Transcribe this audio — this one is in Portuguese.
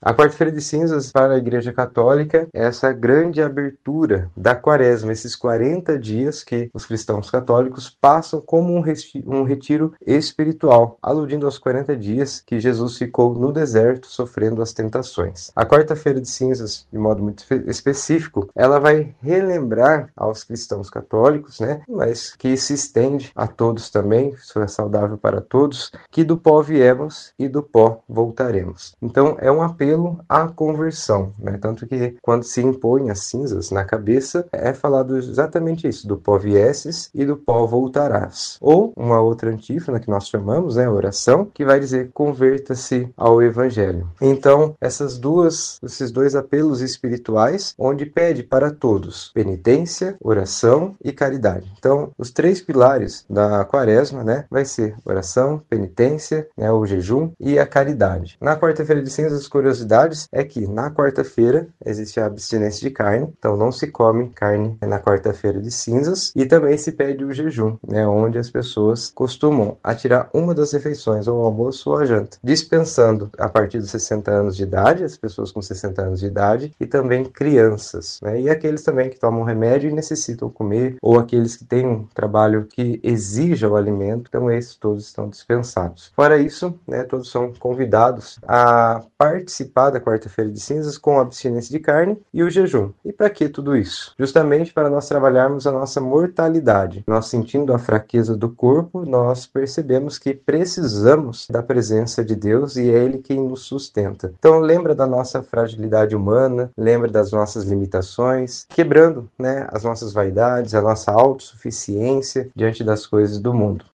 A quarta-feira de cinzas para a Igreja Católica é essa grande abertura da quaresma, esses 40 dias que os cristãos católicos passam como um retiro espiritual, aludindo aos 40 dias que Jesus ficou no deserto sofrendo as tentações. A quarta-feira de cinzas, de modo muito específico, ela vai relembrar aos cristãos católicos, né, mas que se estende a todos também, isso é saudável para todos, que do pó viemos e do pó voltaremos. Então é um apelo à conversão, né? Tanto que quando se impõe as cinzas na cabeça, é falado exatamente isso, do pó viesses e do pó voltarás. Ou uma outra antífona que nós chamamos, né, oração, que vai dizer converta-se ao Evangelho. Então esses dois apelos espirituais, onde pede para todos penitência, oração e caridade. Então os três pilares da quaresma, né, vai ser oração, penitência, né, o jejum e a caridade. Na quarta-feira de cinzas, as curiosidades é que na quarta-feira existe a abstinência de carne, então não se come carne na quarta-feira de cinzas, e também se pede o jejum, né, onde as pessoas costumam atirar uma das refeições, ou o almoço ou a janta, dispensando a partir dos 60 anos de idade, as pessoas com 60 anos de idade, e também crianças, né, e aqueles também que tomam remédio e necessitam comer, ou aqueles que têm um trabalho que exija o alimento, então esses todos estão dispensados. Fora isso, né, todos são convidados a participar da quarta-feira de cinzas com a abstinência de carne e o jejum. E para que tudo isso? Justamente para nós trabalharmos a nossa mortalidade. Nós sentindo a fraqueza do corpo, nós percebemos que precisamos da presença de Deus e é Ele quem nos sustenta. Então lembra da nossa fragilidade humana, lembra das nossas limitações, quebrando, né, as nossas vaidades, a nossa autossuficiência diante das coisas do mundo.